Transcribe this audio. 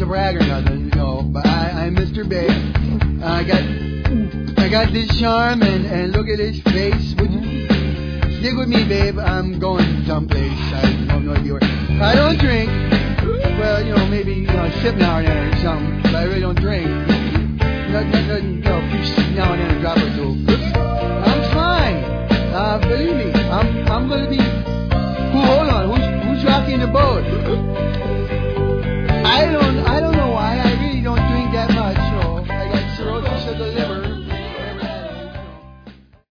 to brag or nothing, but I'm Mr. Big. I got this charm and look at his face. Would you stick with me, babe? I'm going someplace. I don't know if you were. I don't drink. Well, maybe sip now and then or something. But I really don't drink. Nothing, now and then a drop or two. I'm fine. Believe me, I'm gonna be. Hold on, who's rocking the boat?